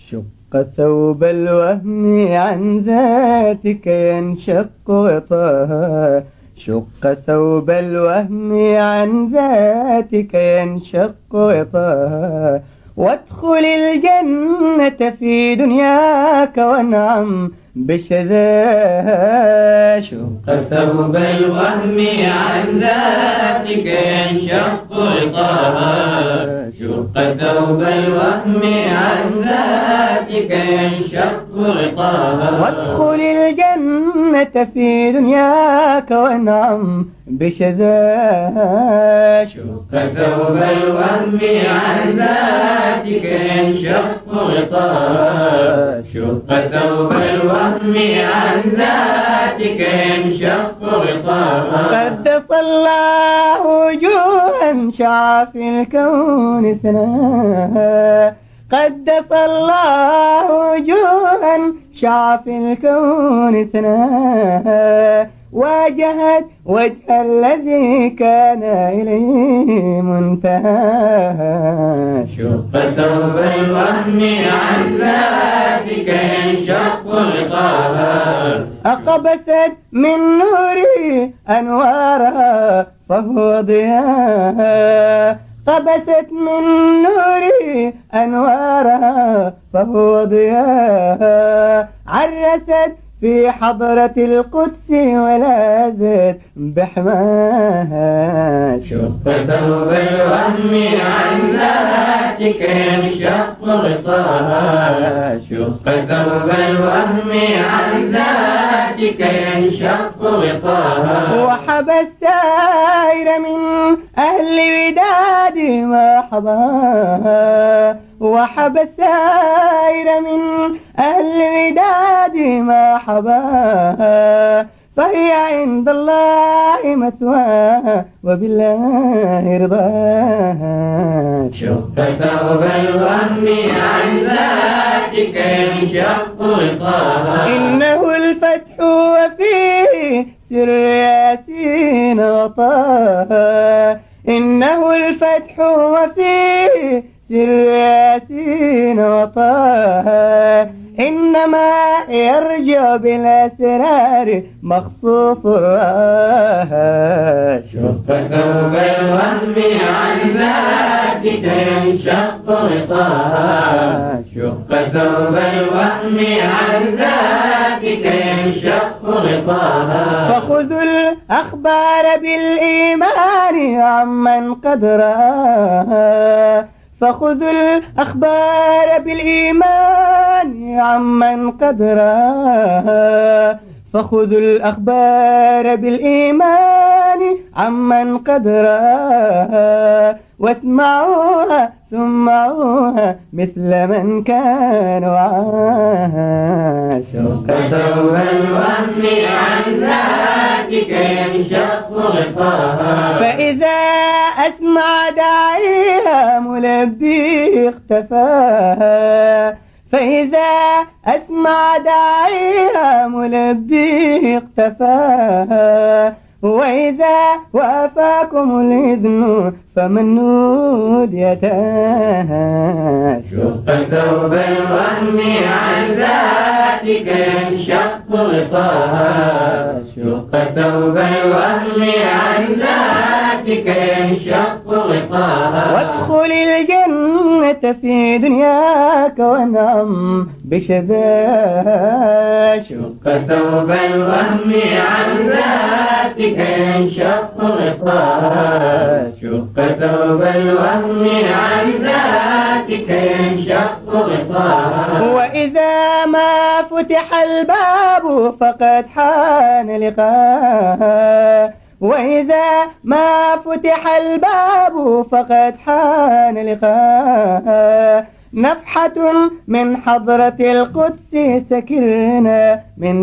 شق ثوب الوهم عن ذاتك ينشق غطاها، شق ثوب الوهم عن ذاتك ينشق غطاها، وادخل الجنة في دنياك وانعم بشذاها. شق ثوب الوهم عن ذاتك ينشق غطاها، شق ثوب الوهم عن ذاتك ينشق غطاها، وادخل الجنة في دنياك وانعم بشذاها. شق ثوب الوهم عن ذاتك ينشق غطاها، شق ثوب الوهم عن ذاتك ينشق غطاها، قدس الله وجوها شع في الكون ثناها، قدس الله وجوها شع في الكون ثناها، واجهت وجه الذي كان إليه منتهاها. شق ثوب الوهم عن ذاتك ينشق غطاها، أقبست من نوره أنوارها فهو ضياها، قبست من نوره أنوارها فهو ضياها، عرست في حضرة القدس ولاذت بحماها. شق ثوب الوهم عن ذاتك ينشق غطاها، شق ثوب الوهم عن ذاتك ينشق غطاها، وحبى السائر من أهل وداد ما حباها، وحبى السائر من أهل وداد ما حباها، فهي عند الله مثواها وبالله رضاها. شق ثوب الوهم عن ذاتك ينشق غطاها، إنه الفتح وفيه سر ياسين وطه، إنه الفتح وفيه سر ياسين وطه، إنما يرجع بالأسرار مخصوص الراها. شق ثوب الوهم عن ذاتك ينشق غطاها، شق ثوب الوهم عن ذاتك ينشق غطاها، فخذوا الأخبار بالإيمان عمن قد رآها، فخذوا الأخبار بالإيمان عمن قد رآها، فخذوا الأخبار بالإيمان عمن قد رآها، واسمعوها ثم معوها مثل من كان وعاها. شق ثوب الوهم عن ذاتك ينشق غطاها، فإذا أسمع داعيها ملبي اختفاها، فإذا أسمع داعيها ملبي اختفاها، وإذا وافاكم الإذن فمن نودي تاها. شق ثوب الوهم عن ذاتك ينشق غطاها، شق ثوب الوهم عن ذاتك ينشق غطاها، وادخل الجنة في دنياك وانعم بشذاها. شق ثوب الوهم عن ذاتك ينشق غطاها، شق ثوب الوهم عن ذاتك ينشق غطاها، وإذا ما فتح الباب فقد حان لقاها، وإذا ما فتح الباب فقد حان لقاها، نفحة من حضرة القدس سكرنا من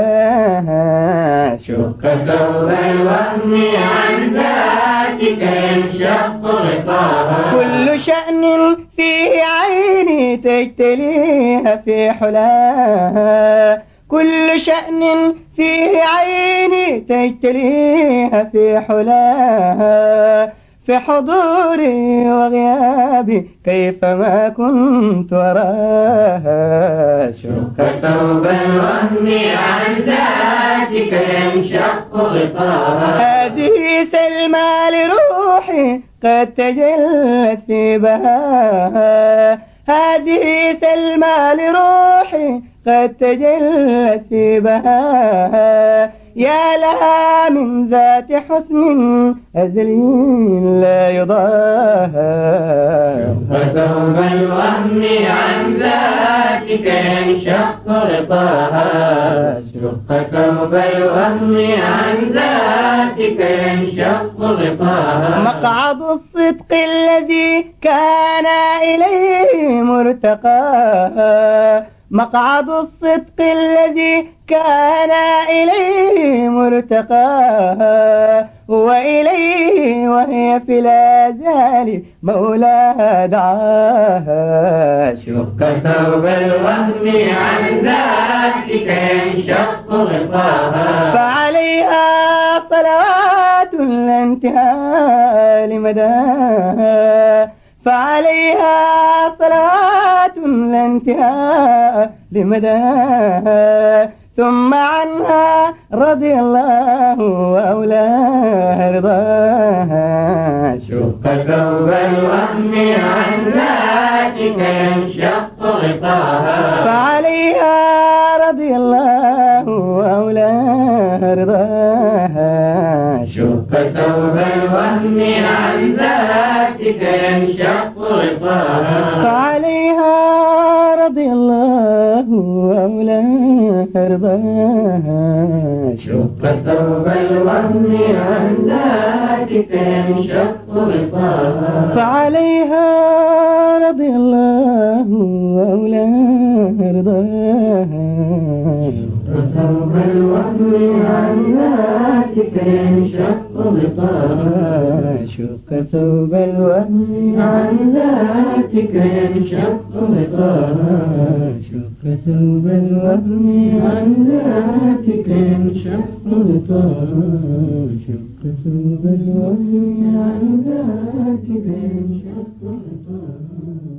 شذاها. شق ثوب الوهم عن ذاتك ينشق غطاها، كل شأن فيه عيني تجتليها في حلاها، كل شأن فيه عيني تجتليها في حلاها، في حضوري وغيابي كيفما كنت أراها. شق ثوب الوهم عن ذاتك ينشق غطاها. هذه سلمى لروحي قد تجلت في بهاها. هذه سلمى لروحي قد تجلت في بهاها. يا لها من ذات حسن أزلي لا يضاها. فثوب الوهم عن ذاتك ينشق غطاها. شق ثوب الوهم عن ذاتك ينشق غطاها. مقعد الصدق الذي كان إليه مرتقاها. مقعد الصدق الذي كان إليه مرتقاها. وإليه وهي في الآزال مولاها دعاها. شق ثوب الوهم عن ذاتك ينشق غطاها. فعليها صلوات لا انتهاء لمداها. فعليها صلوات لا انتهاء لمداها. ثم عنها رضي الله وأولاها رضاها. شق ثوب الوهم عن ذاتك ينشق غطاها. فعليها رضي الله وأولاها رضاها. شق ثوب الوهم عن ذاتك ينشق غطاها. فعليها رضي الله وأولاها رضاها. شق ثوب الوهم عن ذاتك ينشق غطاها. فعليها رضي الله وأولاها رضاها. ثوب الوهم عن ذاتك ينشق غطاها. شق ثوب الوهم عن ذاتك ينشق غطاها. شق ثوب الوهم عن ذاتك ينشق غطاها. شق ثوب الوهم عن ذاتك ينشق غطاها.